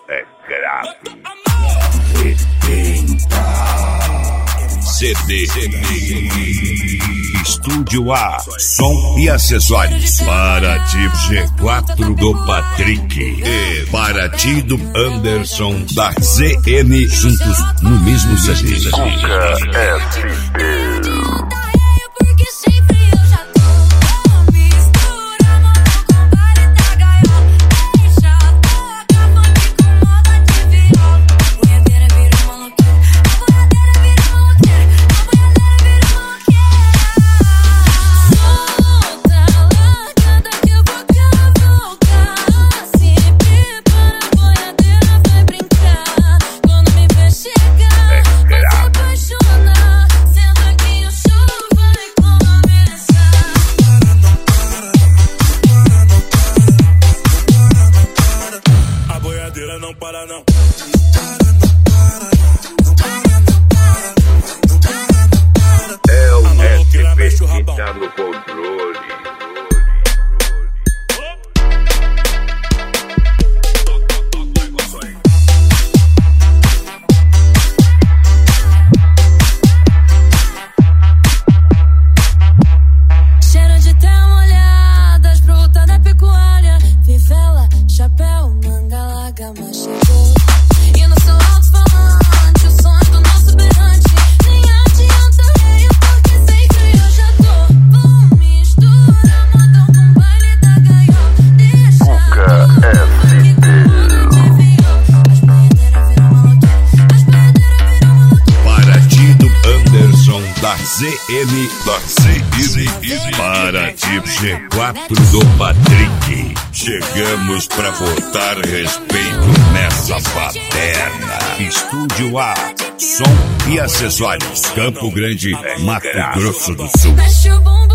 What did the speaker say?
é grave. CD Estúdio A, som e acessórios. Paraty G4 do Patrick e Paraty do Anderson da ZN, juntos no mesmo CD. Não para não. É o SP que tá no controle. Cheiro de terra molhada, as brutas da pecuária, fivela, chapéu, manga larga, mas chegou. E no seu alto-falante, o sonho do nosso berrante. Nem adianta reio, porque sempre eu já tô. Vou misturar modão com baile da gaiola. Deixa porque com moda de viola. As banhadeiras viram maloqueira, as banhadeiras viram maloqueira. Paraty do Anderson da ZN, Paraty G4 do Patrick. Chegamos pra botar respeito nessa baderna. Estúdio A, som e acessórios. Campo Grande, Mato Grosso do Sul. Mexe o bumbum.